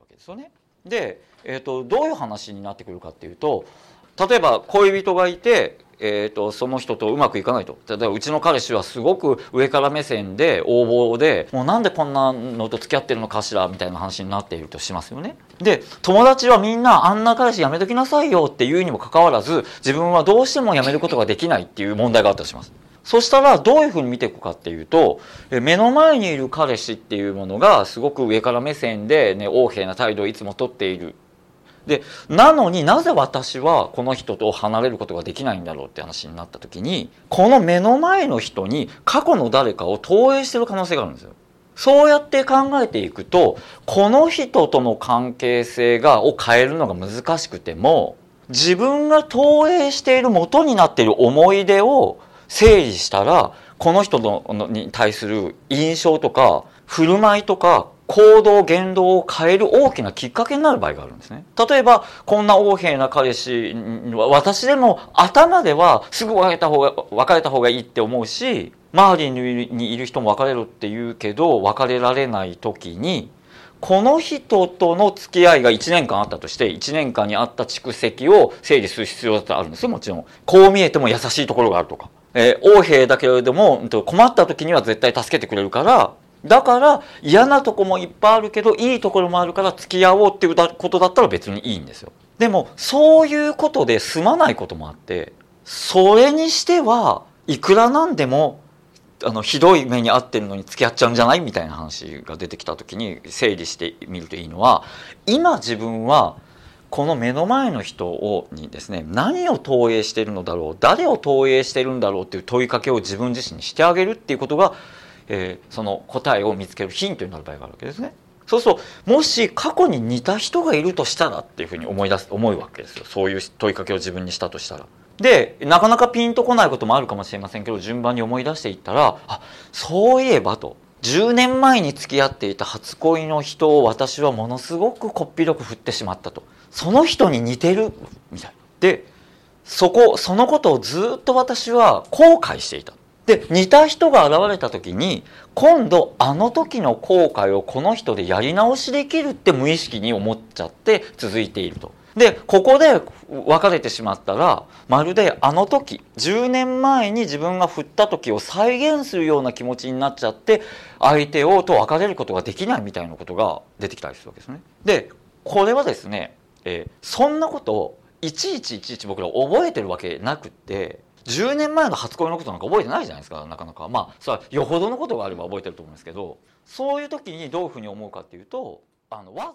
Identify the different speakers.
Speaker 1: けですよね。で、どういう話になってくるかっていうと、例えば恋人がいて、その人とうまくいかないと。例えばうちの彼氏はすごく上から目線で横暴で、もうなんでこんなのと付き合ってるのかしらみたいな話になっているとしますよね。で、友達はみんなあんな彼氏やめときなさいよっていうにもかかわらず、自分はどうしてもやめることができないっていう問題があったとします。そしたらどういうふうに見ていくかっていうと、目の前にいる彼氏っていうものがすごく上から目線で、ね、横柄な態度をいつもとっている。で、なのになぜ私はこの人と離れることができないんだろうって話になった時に、この目の前の人に過去の誰かを投影してる可能性があるんですよ。そうやって考えていくと、この人との関係性を変えるのが難しくても、自分が投影している元になっている思い出を整理したら、この人に対する印象とか振る舞いとか行動言動を変える大きなきっかけになる場合があるんですね。例えばこんな横柄な彼氏は、私でも頭ではすぐ別れた方がいいって思うし、周りにいる人も別れるって言うけど別れられない時に、この人との付き合いが1年間あったとして、1年間にあった蓄積を整理する必要だってあるんですよ。もちろんこう見えても優しいところがあるとか、横柄だけれども困った時には絶対助けてくれるから、だから嫌なとこもいっぱいあるけどいいところもあるから付き合おうっていうことだったら別にいいんですよ。でもそういうことで済まないこともあって、それにしてはいくらなんでもひどい目に遭ってるのに付き合っちゃうんじゃないみたいな話が出てきた時に整理してみるといいのは、今自分はこの目の前の人にですね、何を投影しているのだろう、誰を投影しているんだろうっていう問いかけを自分自身にしてあげるっていうことが、その答えを見つけるヒントになる場合があるわけですね。そうすると、もし過去に似た人がいるとしたらっていうふうに思うわけですよ。そういう問いかけを自分にしたとしたら。で、なかなかピンとこないこともあるかもしれませんけど、順番に思い出していったら、あ、そういえばと。10年前に付き合っていた初恋の人を私はものすごくこっぴどく振ってしまったと。その人に似てるみたいで、そのことをずっと私は後悔していた。で、似た人が現れた時に、今度あの時の後悔をこの人でやり直しできるって無意識に思っちゃって続いていると。で、ここで別れてしまったら、まるであの時、10年前に自分が振った時を再現するような気持ちになっちゃって、相手と別れることができないみたいなことが出てきたりするわけですね。で、これはですね、そんなことをいちいち僕ら覚えてるわけなくって、10年前の初恋のことなんか覚えてないじゃないですか、なかなか。まあ、それはよほどのことがあれば覚えてると思うんですけど、そういう時にどういうふうに思うかっていうと、